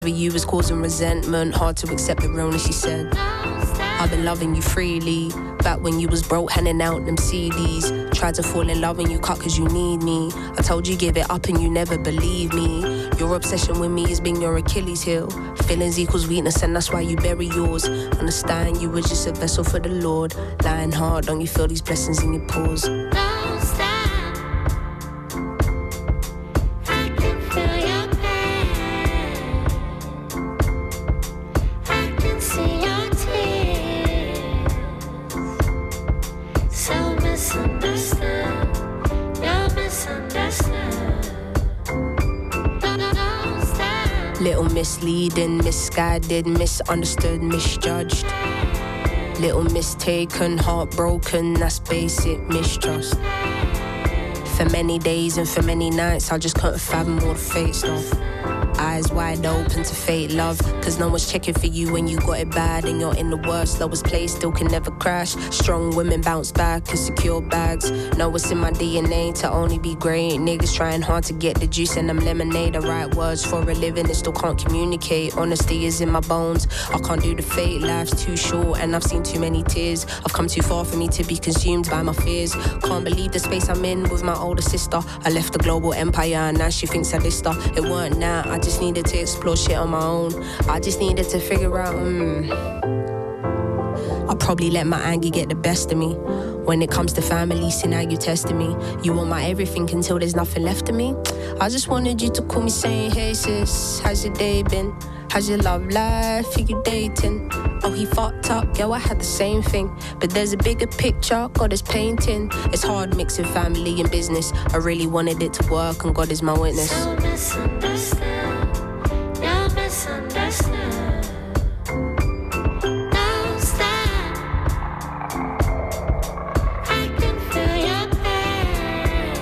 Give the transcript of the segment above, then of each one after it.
You was causing resentment, hard to accept the realness, she said. I've been loving you freely. Back when you was broke, handing out them CDs. Tried to fall in love and you cut cause you need me. I told you give it up and you never believe me. Your obsession with me has been your Achilles heel. Feelings equals weakness and that's why you bury yours. Understand you were just a vessel for the Lord. Lying hard, don't you feel these blessings in your pores? Little misleading, misguided, misunderstood, misjudged. Little mistaken, heartbroken, that's basic mistrust. For many days and for many nights I just couldn't fathom all the fake stuff. Eyes wide open to fake love, cause no one's checking for you when you got it bad and you're in the worst, lowest place, still can never crash. Strong women bounce back and secure bags. Know it's in my DNA to only be great. Niggas trying hard to get the juice and them lemonade. The right words for a living and still can't communicate. Honesty is in my bones, I can't do the fake. Life's too short and I've seen too many tears. I've come too far for me to be consumed by my fears. Can't believe the space I'm in with my older sister. I left the global empire and now she thinks I dissed her. It weren't that, I just needed to explore shit on my own. I just needed to figure out I probably let my anger get the best of me. When it comes to family, see now you testing me. You want my everything until there's nothing left of me. I just wanted you to call me saying, hey sis, how's your day been? How's your love life? Who you dating? Oh, he fucked up, yo, I had the same thing. But there's a bigger picture, God is painting. It's hard mixing family and business. I really wanted it to work and God is my witness. So misunderstood, you're misunderstood. Don't stop, I can feel your pain.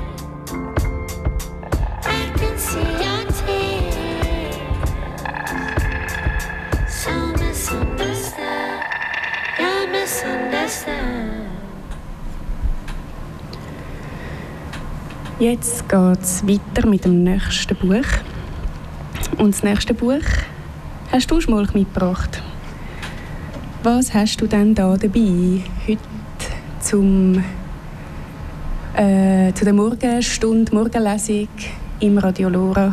I can see your tears. So misunderstood, you're misunderstood. Jetzt geht es weiter mit dem nächsten Buch. Und das nächste Buch hast du Schmolch mitgebracht. Was hast du denn da dabei heute zu der Morgenstunde, Morgenlesung im Radio Lora?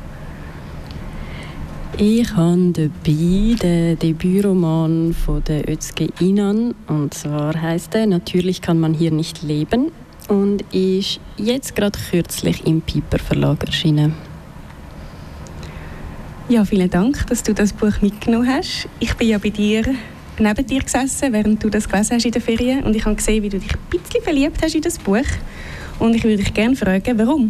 Ich habe dabei den Debütroman von der Özge Inan. Und zwar heisst er «Natürlich kann man hier nicht leben» und ist jetzt gerade kürzlich im Piper Verlag erschienen. Ja, vielen Dank, dass du das Buch mitgenommen hast. Ich bin ja neben dir gesessen, während du das gelesen hast in der Ferien, und ich habe gesehen, wie du dich ein bisschen verliebt hast in das Buch. Und ich würde dich gerne fragen, warum?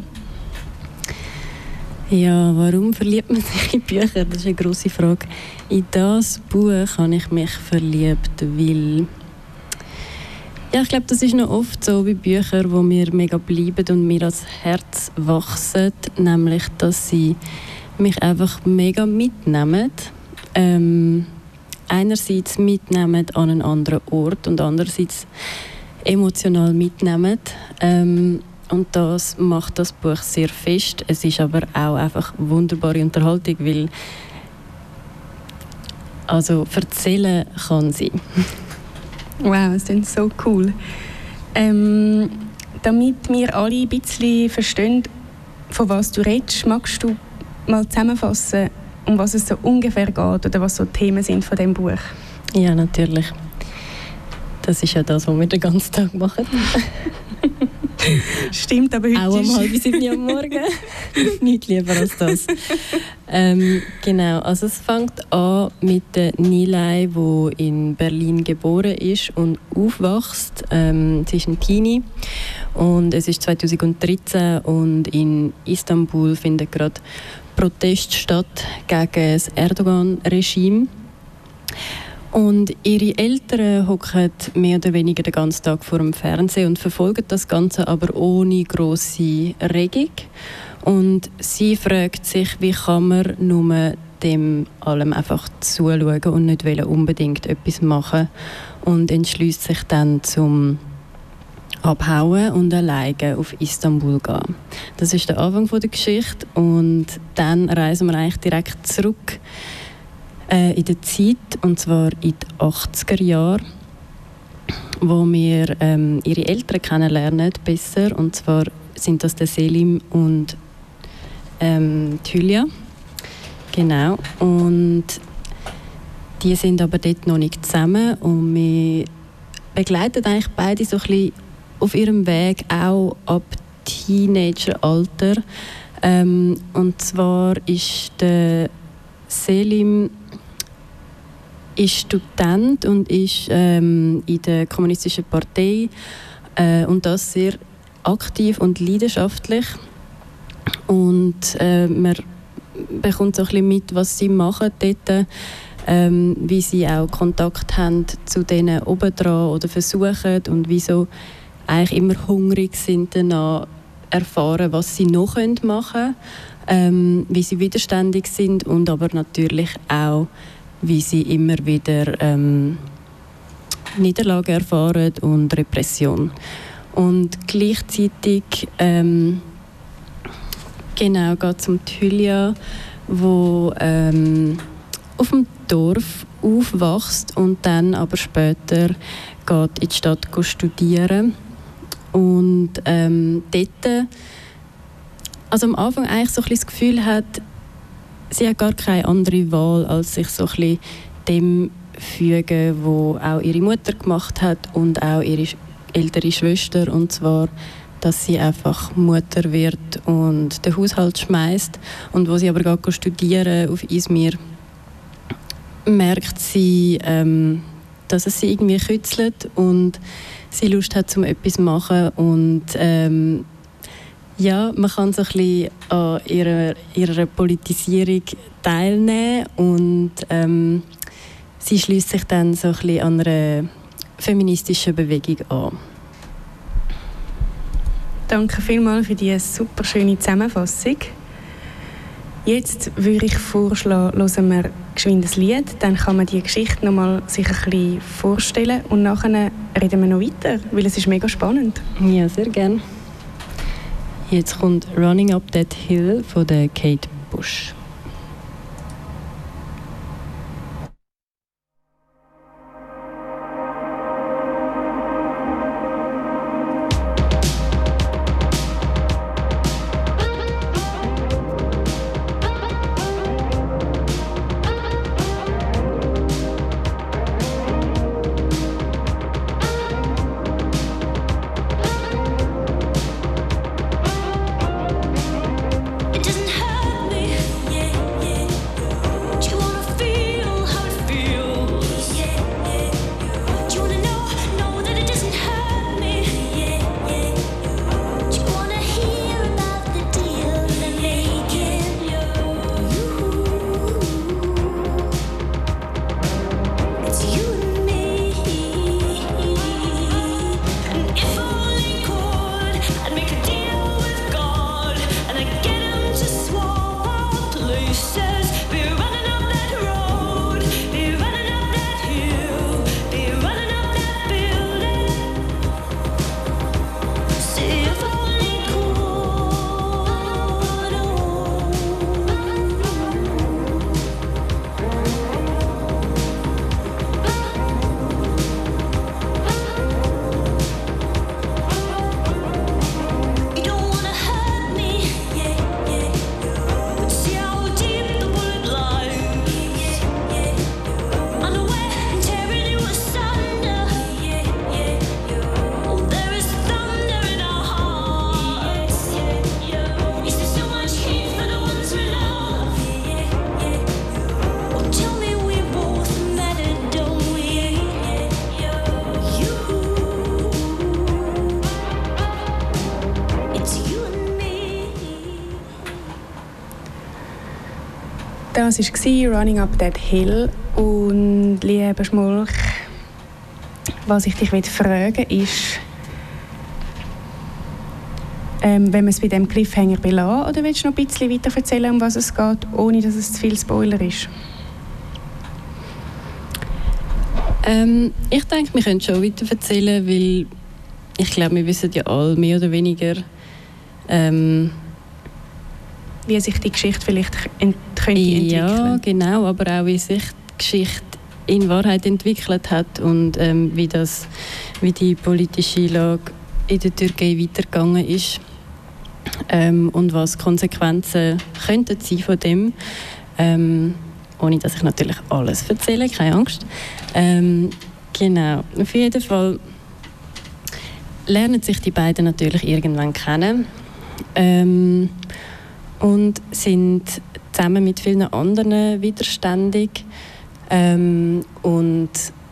Ja, warum verliebt man sich in Bücher? Das ist eine grosse Frage. In das Buch habe ich mich verliebt, weil ja, ich glaube, das ist noch oft so bei Büchern, die mir mega bleiben und mir ans Herz wachsen, nämlich, dass sie mich einfach mega mitnehmen. Einerseits mitnehmen an einen anderen Ort und andererseits emotional mitnehmen. Und das macht das Buch sehr fest. Es ist aber auch einfach wunderbare Unterhaltung, weil also erzählen kann sie. Wow, das klingt so cool. Damit wir alle ein bisschen verstehen, von was du redest, magst du mal zusammenfassen, um was es so ungefähr geht oder was so die Themen sind von diesem Buch? Ja, natürlich. Das ist ja das, was wir den ganzen Tag machen. Stimmt, aber heute auch um 6:30 am Morgen. Nicht lieber als das. Genau, also es fängt an mit der Nilay, die in Berlin geboren ist und aufwächst. Sie ist ein Teenie und es ist 2013 und in Istanbul findet gerade Protest statt gegen das Erdogan-Regime. Und ihre Eltern hocken mehr oder weniger den ganzen Tag vor dem Fernsehen und verfolgen das Ganze aber ohne grosse Regung. Und sie fragt sich, wie kann man nur dem allem einfach zuschauen und nicht unbedingt etwas machen. Und entschließt sich dann zum abhauen und alleine auf Istanbul gehen. Das ist der Anfang der Geschichte und dann reisen wir eigentlich direkt zurück in der Zeit, und zwar in die 80er Jahre, wo wir ihre Eltern kennenlernen besser, und zwar sind das der Selim und Hülya. Genau. Und die sind aber dort noch nicht zusammen und wir begleiten eigentlich beide so ein bisschen auf ihrem Weg auch ab Teenageralter. Und zwar ist der Selim ist Student und ist in der Kommunistischen Partei und das sehr aktiv und leidenschaftlich. Und man bekommt so ein bisschen mit, was sie machen dort, wie sie auch Kontakt haben zu denen oben dran oder versuchen und wieso eigentlich immer hungrig sind danach erfahren, was sie noch machen können, wie sie widerständig sind und aber natürlich auch, wie sie immer wieder Niederlage erfahren und Repression. Und gleichzeitig genau geht es um Hülya, wo auf dem Dorf aufwächst und dann aber später geht in die Stadt studieren. Und dort also am Anfang eigentlich so ein bisschen das Gefühl hat, sie hat gar keine andere Wahl, als sich so ein bisschen dem fügen, was auch ihre Mutter gemacht hat und auch ihre ältere Schwester, und zwar, dass sie einfach Mutter wird und den Haushalt schmeißt. Und wo sie aber geht studieren auf Izmir, merkt sie, dass es sie irgendwie kitzelt und sie Lust hat, etwas zu machen. Und ja, man kann so ein bisschen an ihrer Politisierung teilnehmen und sie schließt sich dann so ein bisschen an einer feministischen Bewegung an. Danke vielmals für diese super schöne Zusammenfassung. Jetzt würde ich vorschlagen, hören wir geschwind ein Lied, dann kann man die Geschichte noch mal sich ein bisschen vorstellen und nachher reden wir noch weiter, weil es ist mega spannend. Ja, sehr gerne. Jetzt kommt «Running Up That Hill» von der Kate Bush. Das war «Running Up That Hill». Und lieber Schmolch, was ich dich fragen will, ist, wenn wir es bei diesem Cliffhanger belassen, oder willst du noch ein bisschen weiter erzählen, um was es geht, ohne dass es zu viel Spoiler ist? Ich denke, wir können schon weiter erzählen, weil ich glaube, wir wissen ja alle mehr oder weniger, wie sich die Geschichte vielleicht könnte entwickeln. Ja, genau, aber auch wie sich die Geschichte in Wahrheit entwickelt hat und wie die politische Lage in der Türkei weitergegangen ist und was Konsequenzen könnten sein von dem. Ohne dass ich natürlich alles erzähle, keine Angst. Genau, auf jeden Fall lernen sich die beiden natürlich irgendwann kennen und sind zusammen mit vielen anderen widerständig. Und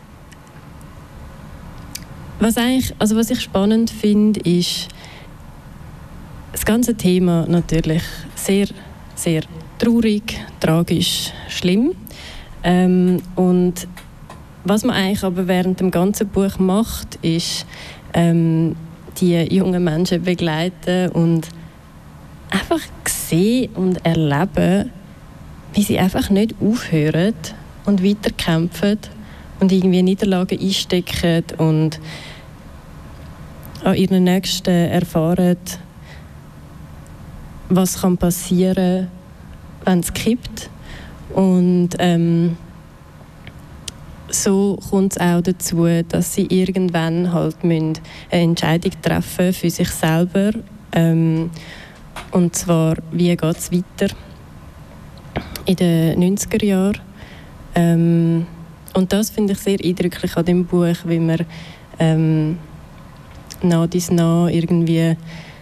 was ich spannend finde, ist das ganze Thema natürlich sehr, sehr traurig, tragisch, schlimm. Und was man eigentlich aber während dem ganzen Buch macht, ist die jungen Menschen begleiten und einfach sehen und erleben, wie sie einfach nicht aufhören und weiterkämpfen und irgendwie Niederlagen einstecken und an ihren Nächsten erfahren, was kann passieren, wenn es kippt. Und so kommt es auch dazu, dass sie irgendwann halt eine Entscheidung treffen für sich selber. Und zwar, wie geht es weiter in den 90er Jahren. Und das finde ich sehr eindrücklich an dem Buch, wie man nach dies nach irgendwie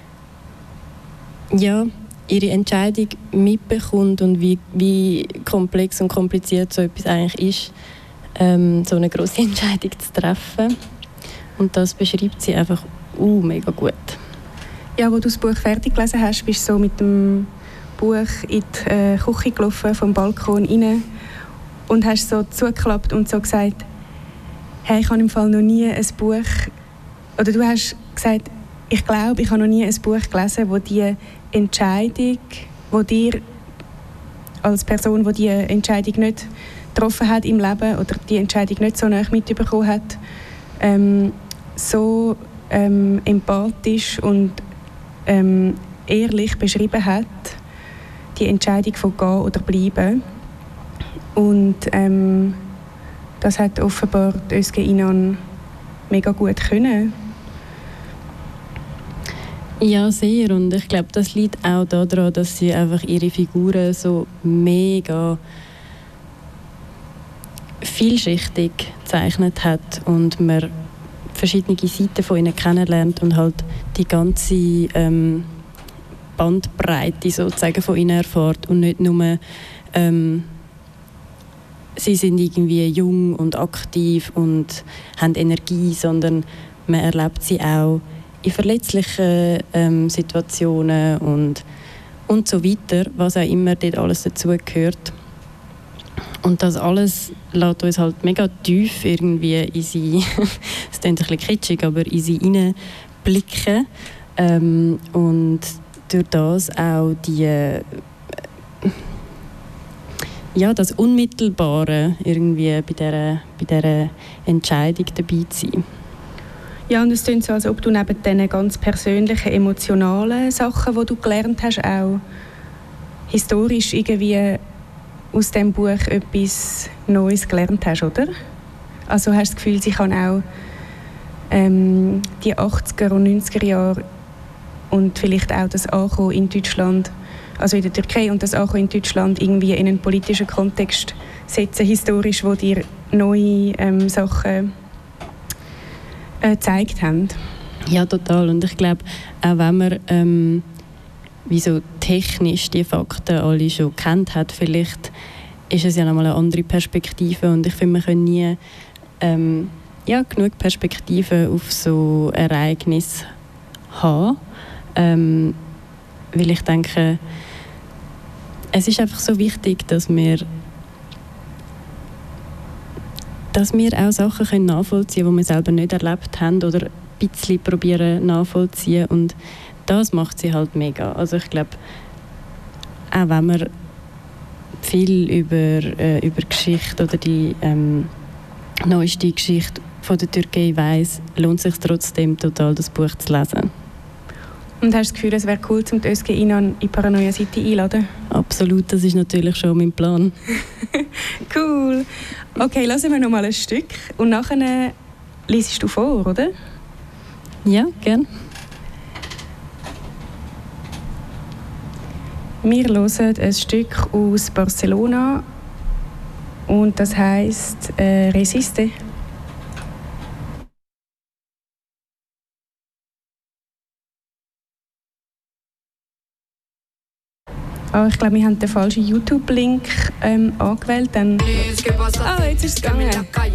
ihre Entscheidung mitbekommt und wie komplex und kompliziert so etwas eigentlich ist, so eine grosse Entscheidung zu treffen. Und das beschreibt sie einfach mega gut. Ja, als du das Buch fertig gelesen hast, bist du so mit dem Buch in die Küche gelaufen, vom Balkon rein und hast so zugeklappt und so gesagt, hey, ich habe im Fall noch nie ein Buch, oder du hast gesagt, ich glaube, ich habe noch nie ein Buch gelesen, wo die Entscheidung, wo dir als Person, die Entscheidung nicht getroffen hat im Leben oder die Entscheidung nicht so nahe mitbekommen hat, so empathisch und ehrlich beschrieben hat, die Entscheidung von gehen oder bleiben. Und das hat offenbar Özge Inan mega gut können. Ja, sehr. Und ich glaube, das liegt auch daran, dass sie einfach ihre Figuren so mega vielschichtig gezeichnet hat und man verschiedene Seiten von ihnen kennenlernt und halt die ganze Bandbreite sozusagen von ihnen erfährt und nicht nur sie sind irgendwie jung und aktiv und haben Energie, sondern man erlebt sie auch in verletzlichen Situationen und so weiter, was auch immer dort alles dazugehört. Und das alles lässt uns halt mega tief irgendwie in sie, es klingt ein bisschen kitschig, aber in sie hineinblicken. Und durch das auch das Unmittelbare irgendwie bei dieser Entscheidung dabei zu sein. Ja, und es klingt so, als ob du neben diesen ganz persönlichen, emotionalen Sachen, die du gelernt hast, auch historisch irgendwie aus diesem Buch etwas Neues gelernt hast, oder? Also hast du das Gefühl, sie kann auch die 80er und 90er Jahre und vielleicht auch das Ankommen in Deutschland, also in der Türkei und das Ankommen in Deutschland irgendwie in einen politischen Kontext setzen, historisch, wo dir neue Sachen gezeigt haben. Ja, total. Und ich glaube, auch wenn man wie so technisch die Fakten alle schon kennt hat, vielleicht ist es ja nochmal eine andere Perspektive. Und ich finde, man kann nie genug Perspektiven auf so Ereignisse haben. Weil ich denke, es ist einfach so wichtig, dass wir auch Sachen nachvollziehen können, die wir selber nicht erlebt haben oder ein bisschen probieren nachvollziehen. Und das macht sie halt mega. Also ich glaube, auch wenn man viel über Geschichte oder die neueste Geschichte von der Türkei weiss, lohnt es sich trotzdem total, das Buch zu lesen. Und hast du das Gefühl, es wäre cool, um die Özge in die Paranoia-Seite einzuladen? Absolut, das ist natürlich schon mein Plan. Cool. Okay, lassen wir noch mal ein Stück. Und nachher liest du vor, oder? Ja, gerne. Wir hören ein Stück aus Barcelona und das heisst «Resiste». Oh, ich glaube, wir haben den falschen YouTube-Link angewählt. Dann jetzt ist es gegangen.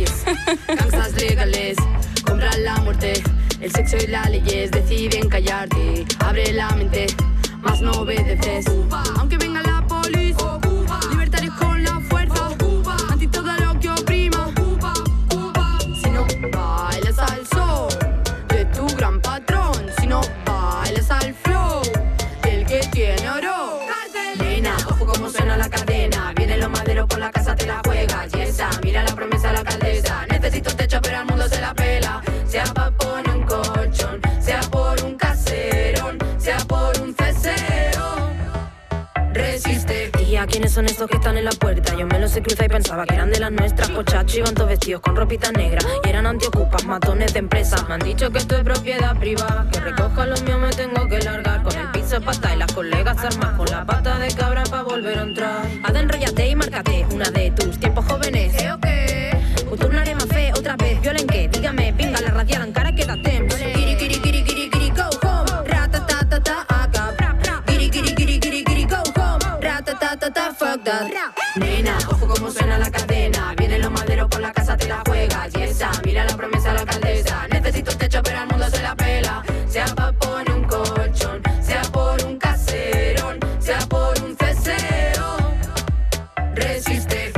El sexo y las leyes deciden callarte. Abre la mente, más no obedeces. Aunque venga la policía, libertarios con la fuerza. Anti todo lo que oprima. Si no bailas al sol de tu gran patrón, si no bailas al flow del que tiene oro. Nena, ojo como suena la cadena. Vienen los maderos por la casa, te la juegas. Y esa, mira la promesa de la alcaldesa. Necesito techo, pero al mundo se la pela. Sea pa' poner un colchón, sea por un caserón, sea por un ceseo. Resiste. ¿Y a quiénes son estos que están en la puerta? Yo me los he cruzado y pensaba que eran de las nuestras. Pochachos iban todos vestidos con ropita negra y eran antiocupas, matones de empresas. Me han dicho que esto es propiedad privada, que recoja lo mío me tengo que largar. Con el piso pata y las colegas armas con la pata de cabra pa' volver a entrar. Ada, enróllate y márcate una de tus tiempos jóvenes. ¿O qué? Turnaré más fe otra vez, violen que, dígame, pinga la radial en cara queda temps. Kiri kiri kiri kiri kiri go home, ratatatata acá. Kiri kiri kiri kiri kiri go home, ratatatata fuck that. Nena, ojo como suena la cadena, vienen los maderos por la casa te la juegas. Y esa, mira la promesa de la alcaldesa. Necesito techo pero al mundo se la pela. Sea pa' poner un colchón, sea por un caserón, sea por un ceseo. Resiste.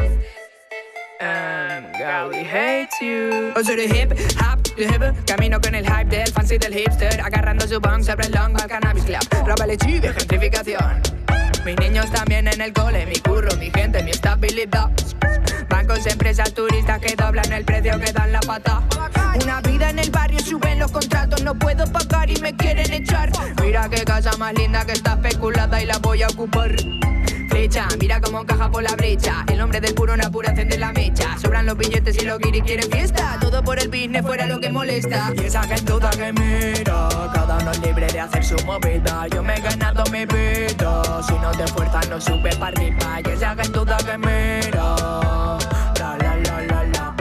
Girl, we hate you. O soy de hip, hop, de hip. Camino con el hype del fancy del hipster. Agarrando su bong sobre el long al cannabis club. Roba lechuga, gentrificación. Mis niños también en el cole. Mi curro, mi gente, mi estabilidad. Bancos, empresas, turistas que doblan el precio que dan la pata. Una vida en el barrio, suben los contratos. No puedo pagar y me quieren echar. Mira qué casa más linda que está especulada y la voy a ocupar. Flecha, mira cómo encaja por la brecha. El hombre del puro una pura encende la mecha. Sobran los billetes y los guiris quieren fiesta. Todo por el business, fuera lo que molesta. Y esa gentuza que mira, cada uno es libre de hacer su movida. Yo me he ganado mi vida. Si no te esfuerzas no sube para arriba. Y esa gentuza que mira, la la la la la.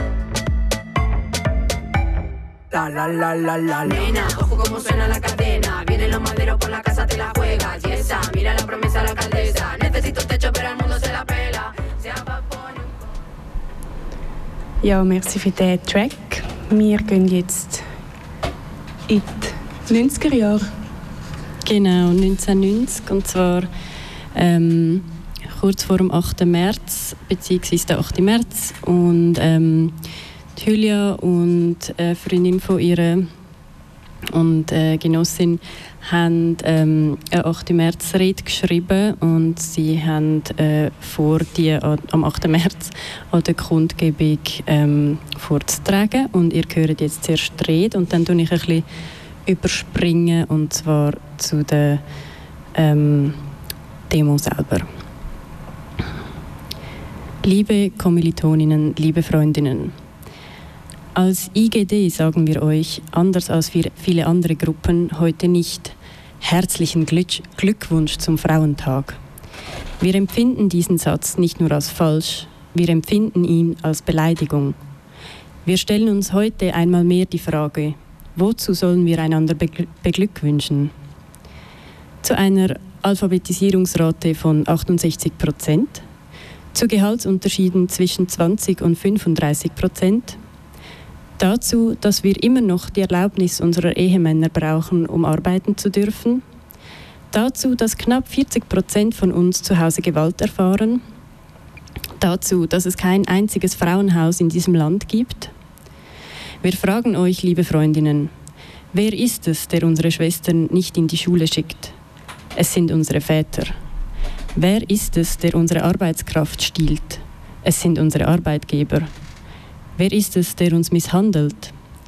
La la la la la la. Nena, ojo como suena la cadena. Vienen los maderos por la casa te la juegas. Y esa, mira la promesa de la alcaldesa. Necesito techo pero al mundo se la pela. Ja, merci für diesen Track. Wir gehen jetzt in die 90er Jahre. Genau, 1990 und zwar kurz vor dem 8. März, beziehungsweise der 8. März. Und die Julia und eine Freundin von ihr und Genossin haben eine 8. März-Rede geschrieben und sie haben vor, die am 8. März an der Kundgebung vorzutragen. Und ihr hört jetzt zuerst die Rede und dann tue ich ein bisschen überspringen, und zwar zu der Demo selber. Liebe Kommilitoninnen, liebe Freundinnen, als IGD sagen wir euch, anders als viele andere Gruppen, heute nicht herzlichen Glückwunsch zum Frauentag. Wir empfinden diesen Satz nicht nur als falsch, wir empfinden ihn als Beleidigung. Wir stellen uns heute einmal mehr die Frage, wozu sollen wir einander beglückwünschen? Zu einer Alphabetisierungsrate von 68%, zu Gehaltsunterschieden zwischen 20 und 35%, dazu, dass wir immer noch die Erlaubnis unserer Ehemänner brauchen, um arbeiten zu dürfen, dazu, dass knapp 40% von uns zu Hause Gewalt erfahren, dazu, dass es kein einziges Frauenhaus in diesem Land gibt. Wir fragen euch, liebe Freundinnen, wer ist es, der unsere Schwestern nicht in die Schule schickt? Es sind unsere Väter. Wer ist es, der unsere Arbeitskraft stiehlt? Es sind unsere Arbeitgeber. Wer ist es, der uns misshandelt?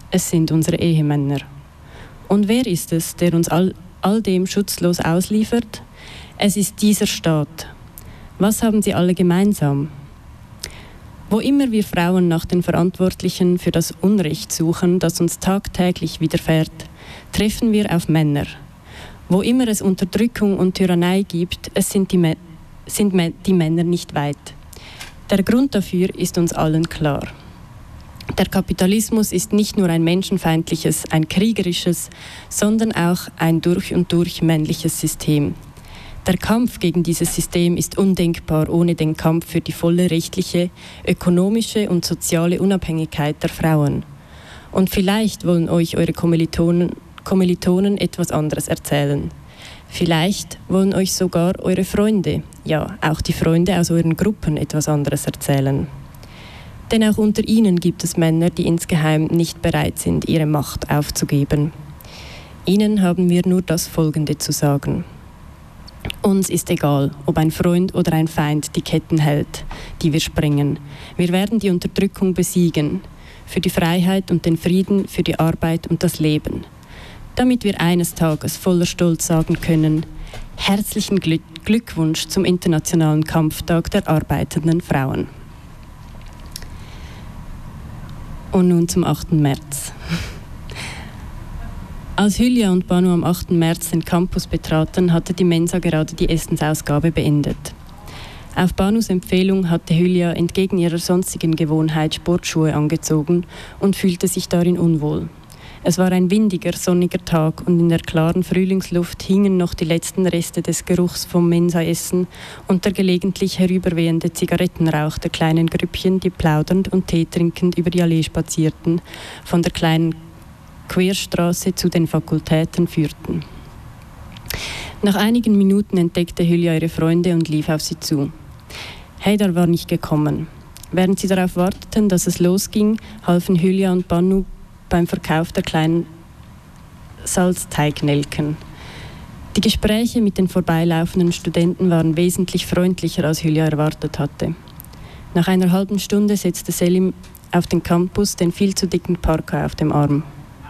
Es sind unsere Ehemänner. Und wer ist es, der uns all dem schutzlos ausliefert? Es ist dieser Staat. Was haben sie alle gemeinsam? Wo immer wir Frauen nach den Verantwortlichen für das Unrecht suchen, das uns tagtäglich widerfährt, treffen wir auf Männer. Wo immer es Unterdrückung und Tyrannei gibt, sind die Männer nicht weit. Der Grund dafür ist uns allen klar. Der Kapitalismus ist nicht nur ein menschenfeindliches, ein kriegerisches, sondern auch ein durch und durch männliches System. Der Kampf gegen dieses System ist undenkbar ohne den Kampf für die volle rechtliche, ökonomische und soziale Unabhängigkeit der Frauen. Und vielleicht wollen euch eure Kommilitonen etwas anderes erzählen. Vielleicht wollen euch sogar eure Freunde, ja, auch die Freunde aus euren Gruppen etwas anderes erzählen. Denn auch unter ihnen gibt es Männer, die insgeheim nicht bereit sind, ihre Macht aufzugeben. Ihnen haben wir nur das Folgende zu sagen. Uns ist egal, ob ein Freund oder ein Feind die Ketten hält, die wir sprengen. Wir werden die Unterdrückung besiegen. Für die Freiheit und den Frieden, für die Arbeit und das Leben. Damit wir eines Tages voller Stolz sagen können, herzlichen Glückwunsch zum Internationalen Kampftag der arbeitenden Frauen. Und nun zum 8. März. Als Hülya und Banu am 8. März den Campus betraten, hatte die Mensa gerade die Essensausgabe beendet. Auf Banus Empfehlung hatte Hülya entgegen ihrer sonstigen Gewohnheit Sportschuhe angezogen und fühlte sich darin unwohl. Es war ein windiger, sonniger Tag und in der klaren Frühlingsluft hingen noch die letzten Reste des Geruchs vom Mensaessen und der gelegentlich herüberwehende Zigarettenrauch der kleinen Grüppchen, die plaudernd und Tee trinkend über die Allee spazierten, von der kleinen Querstraße zu den Fakultäten führten. Nach einigen Minuten entdeckte Hülya ihre Freunde und lief auf sie zu. Haydar war nicht gekommen. Während sie darauf warteten, dass es losging, halfen Hülya und Banu beim Verkauf der kleinen Salzteignelken. Die Gespräche mit den vorbeilaufenden Studenten waren wesentlich freundlicher, als Hülya erwartet hatte. Nach einer halben Stunde setzte Selim auf den Campus den viel zu dicken Parker auf dem Arm.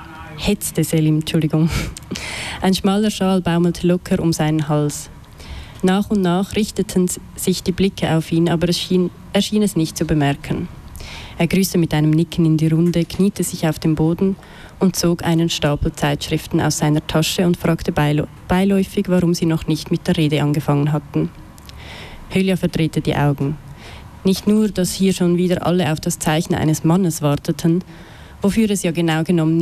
Ein schmaler Schal baumelte locker um seinen Hals. Nach und nach richteten sich die Blicke auf ihn, aber er schien es nicht zu bemerken. Er grüßte mit einem Nicken in die Runde, kniete sich auf den Boden und zog einen Stapel Zeitschriften aus seiner Tasche und fragte beiläufig, warum sie noch nicht mit der Rede angefangen hatten. Hülya verdrehte die Augen. Nicht nur, dass hier schon wieder alle auf das Zeichen eines Mannes warteten, wofür er ja genau genommen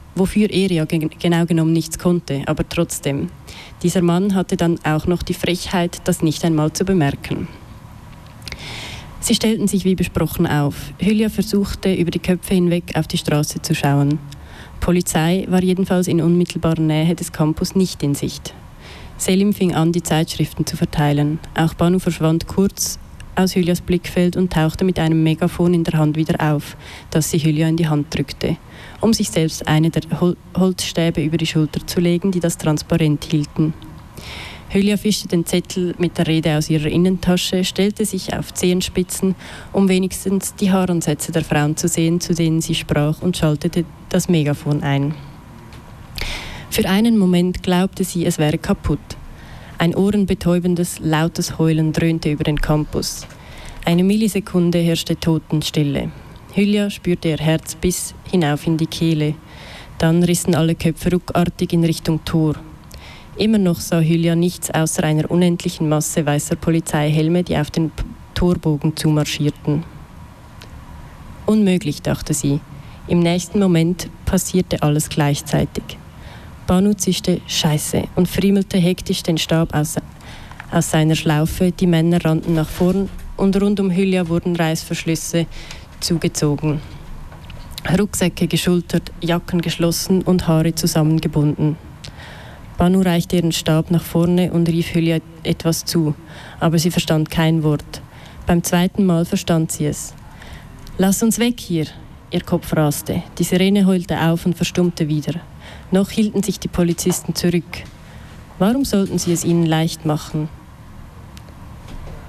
nichts konnte, aber trotzdem. Dieser Mann hatte dann auch noch die Frechheit, das nicht einmal zu bemerken. Sie stellten sich wie besprochen auf. Hülya versuchte, über die Köpfe hinweg auf die Straße zu schauen. Polizei war jedenfalls in unmittelbarer Nähe des Campus nicht in Sicht. Selim fing an, die Zeitschriften zu verteilen. Auch Banu verschwand kurz aus Hülyas Blickfeld und tauchte mit einem Megafon in der Hand wieder auf, das sie Hülya in die Hand drückte, um sich selbst eine der Holzstäbe über die Schulter zu legen, die das transparent hielten. Hülya fischte den Zettel mit der Rede aus ihrer Innentasche, stellte sich auf Zehenspitzen, um wenigstens die Haaransätze der Frauen zu sehen, zu denen sie sprach, und schaltete das Megafon ein. Für einen Moment glaubte sie, es wäre kaputt. Ein ohrenbetäubendes, lautes Heulen dröhnte über den Campus. Eine Millisekunde herrschte Totenstille. Hülya spürte ihr Herz bis hinauf in die Kehle. Dann rissen alle Köpfe ruckartig in Richtung Tor. Immer noch sah Hülya nichts außer einer unendlichen Masse weißer Polizeihelme, die auf den Torbogen zumarschierten. Unmöglich, dachte sie. Im nächsten Moment passierte alles gleichzeitig. Banu zischte Scheiße und friemelte hektisch den Stab aus seiner Schlaufe. Die Männer rannten nach vorn und rund um Hülya wurden Reißverschlüsse zugezogen. Rucksäcke geschultert, Jacken geschlossen und Haare zusammengebunden. Banu reichte ihren Stab nach vorne und rief Hülya etwas zu, aber sie verstand kein Wort. Beim zweiten Mal verstand sie es. »Lass uns weg hier!« Ihr Kopf raste. Die Sirene heulte auf und verstummte wieder. Noch hielten sich die Polizisten zurück. Warum sollten sie es ihnen leicht machen?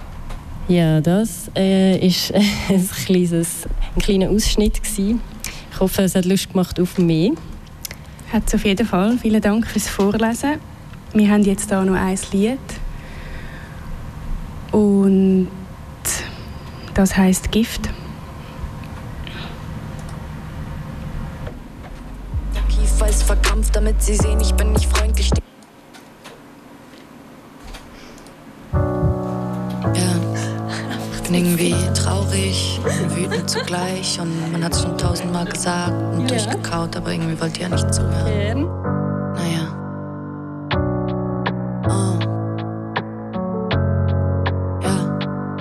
Ja, das ist ein kleiner Ausschnitt gewesen. Ich hoffe, es hat Lust gemacht auf mehr. Hat es auf jeden Fall. Vielen Dank fürs Vorlesen. Wir haben jetzt hier noch ein Lied. Und das heisst Gift. Der Kiefer ist verkrampft, damit sie sehen, ich bin nicht freundlich. Irgendwie traurig und wütend zugleich. Und man hat es schon 1000-mal gesagt und durchgekaut, aber irgendwie wollt ihr ja nicht zuhören. Naja. Oh. Ja.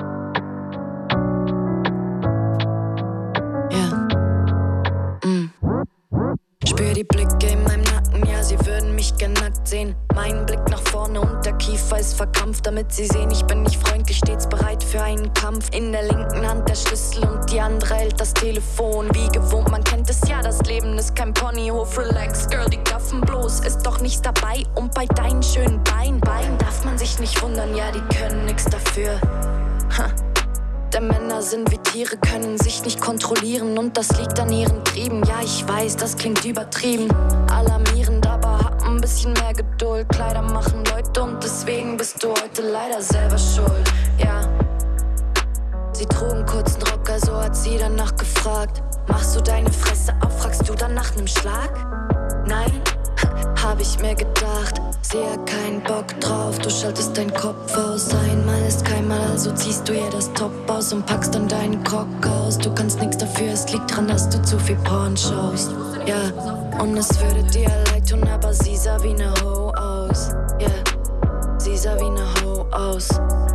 Ja. Spür die Blicke in meinem Nacken, ja, sie würden mich gern nackt sehen. Mein Blick nach vorne und der Kiefer ist verkrampft, damit sie sehen, ich bin nicht freundlich, stets bereit für einen Kampf. In der linken Hand der Schlüssel und die andere hält das Telefon. Wie gewohnt, man kennt es ja, das Leben ist kein Ponyhof. Relax, Girl, die gaffen bloß, ist doch nichts dabei. Und bei deinen schönen Beinen darf man sich nicht wundern, ja, die können nichts dafür. Denn Männer sind wie Tiere, können sich nicht kontrollieren und das liegt an ihren Trieben. Ja, ich weiß, das klingt übertrieben, alarmierend, aber hab ein bisschen mehr Geduld. Kleider machen Leute und deswegen bist du heute leider selber schuld. Ja, sie trugen kurzen Rock, also hat sie danach gefragt. Machst du deine Fresse auf, fragst du dann nach nem Schlag? Nein, hab ich mir gedacht, sehe keinen Bock drauf. Du schaltest deinen Kopf aus, einmal ist keinmal, also ziehst du ihr das Top aus und packst dann deinen Rock aus. Du kannst nichts dafür, es liegt dran, dass du zu viel Porn schaust. Ja, und es würde dir leid tun, aber sie sah wie ne Ho aus. Ja, yeah, sie sah wie ne Ho aus.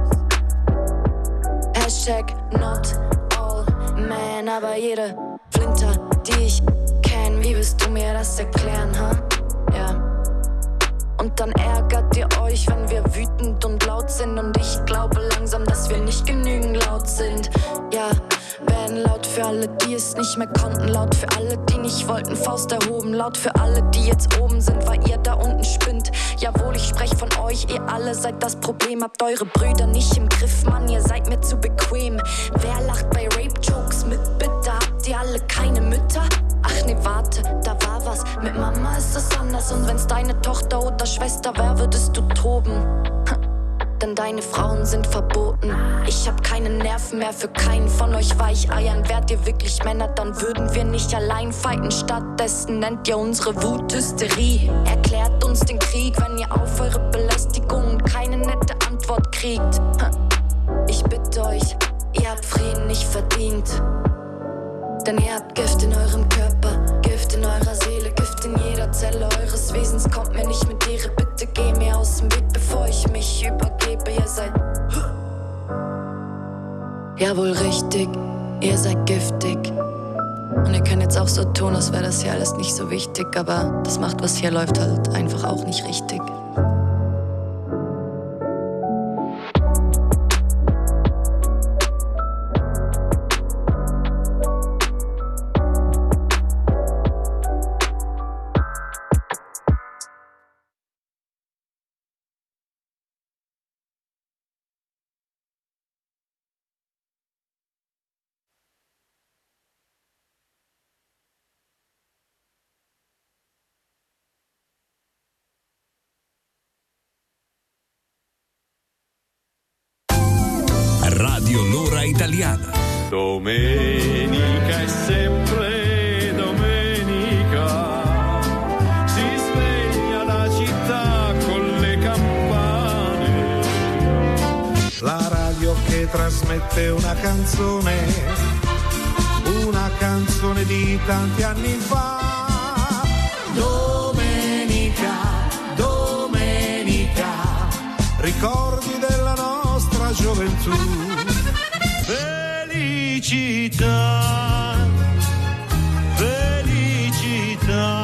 Hashtag not all men, aber jede Flinter, die ich kenn, wie willst du mir das erklären, ha? Ja. Und dann ärgert ihr euch, wenn wir wütend und laut sind. Und ich glaube langsam, dass wir nicht genügend laut sind. Ja, werden laut für alle, die es nicht mehr konnten. Laut für alle, die nicht wollten, Faust erhoben. Laut für alle, die jetzt oben sind, weil ihr da unten spinnt. Jawohl, ich sprech von euch, ihr alle seid das Problem. Habt eure Brüder nicht im Griff, Mann, ihr seid mir zu bequem. Wer lacht bei Rape-Jokes mit, bitte? Habt ihr alle keine Mütter? Ach nee, warte, da war was. Mit Mama ist es anders. Und wenn's deine Tochter oder Schwester wär, würdest du toben. Denn deine Frauen sind verboten. Ich hab keine Nerven mehr für keinen von euch Weicheiern. Wärt ihr wirklich Männer, dann würden wir nicht allein fighten. Stattdessen nennt ihr unsere Wut Hysterie. Erklärt uns den Krieg, wenn ihr auf eure Belästigungen keine nette Antwort kriegt. Ich bitte euch, ihr habt Frieden nicht verdient. Denn ihr habt Gift in eurem Körper, Gift in eurer Seele, Gift in jeder Zelle eures Wesens. Kommt mir nicht mit Ehre, bitte geh mir aus dem Weg, bevor ich mich übergebe. Ihr seid jawohl richtig, ihr seid giftig. Und ihr könnt jetzt auch so tun, als wäre das hier alles nicht so wichtig. Aber das macht, was hier läuft, halt einfach auch nicht richtig. Radio L'Ora Italiana. Domenica è sempre domenica, si sveglia la città con le campane. La radio che trasmette una canzone di tanti anni fa. Domenica, domenica, ricordi della nostra gioventù. Felicità, felicità,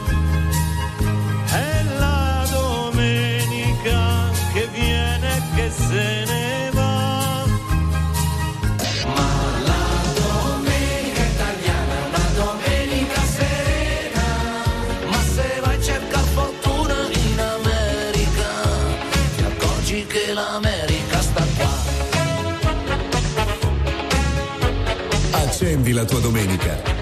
è la domenica che viene e che se ne va. Ma la domenica italiana è una domenica serena. Ma se vai a cercare fortuna in America, ti accorgi che l'America sta qua. Accendi la tua domenica